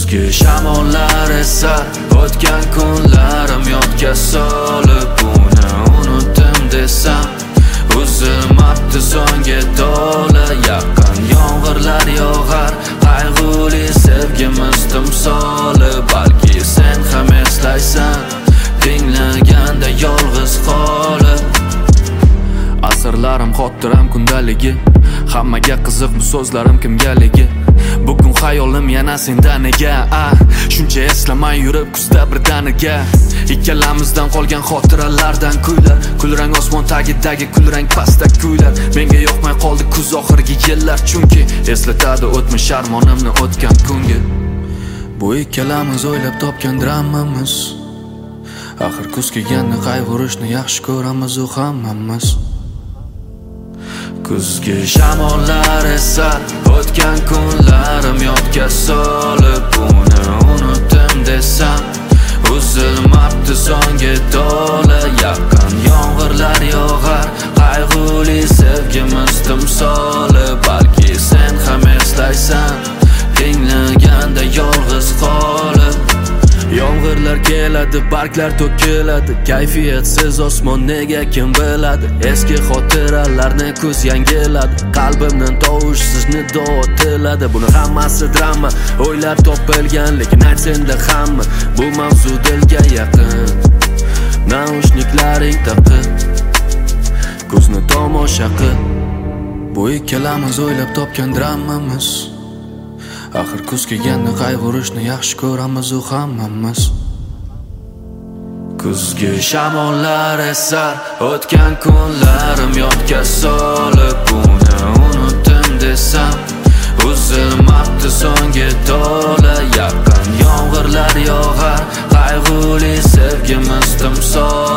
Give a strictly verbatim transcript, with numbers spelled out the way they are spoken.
Kuzgi shamollar esar o'tgan kunlarim yodga solib uni unutdim desam uzilmabdi so'nggi to'la yaqin yomg'irlar yog'ar qayg'uli sevgimiz timsoli balki sen ham eslaysan tinglaganda yolg'iz qolib asrlarim xotiram kundaligi hammaga qiziq bu so'zlarim kimgaligi bugun xayolim yana sendaniga ah shuncha eslamay yurib kuzda birdaniga ikkalamizdan qolgan xotiralardan kuylar kulrang osmon tagidagi kulrang pastak kuylar menga yoqmay qoldi kuz oxirgi yillar chunki eslatadi o'tmish armonimni o'tgan kunga bu ikkalamiz o'ylab topgan dramamiz axir kuz kelganda qayg'urishni yaxshi ko'ramiz u hammamiz Kuzgi shamollar esar o'tgan kunlarim yodga solib uni unutdim desam uzilmabdi so'nggi to'la yaqin yomg'irlar yog'ar qayg'uli sevgimiz timsoli balki sen ham eslaysan tinglaganda yolg'iz qolib Yomg'irlar keladi, barglar to'kiladi Kayfiyatsiz osmon nega kim biladi Eski xotiralarni ko'z yangiladi Qalbimdan tovushsiz nido otiladi Buni hammasi drama, o'ylar topilgan Lekin ayt senda hamma, bu mavzu dilga yaqin Naushniklaring taqib Ko'zni tomosha qil Bu ikkalamiz o'ylab topgan dramamiz Axir kuz kelganda qayg'urishni yaxshi ko'ramiz u hammamiz Kuzgi shamollar esar o'tgan kunlarim yodga solib uni unutdim desam uzilmabdi so'nggi to'la yaqin yomg'irlar yog'ar qayg'uli sevgimiz timsol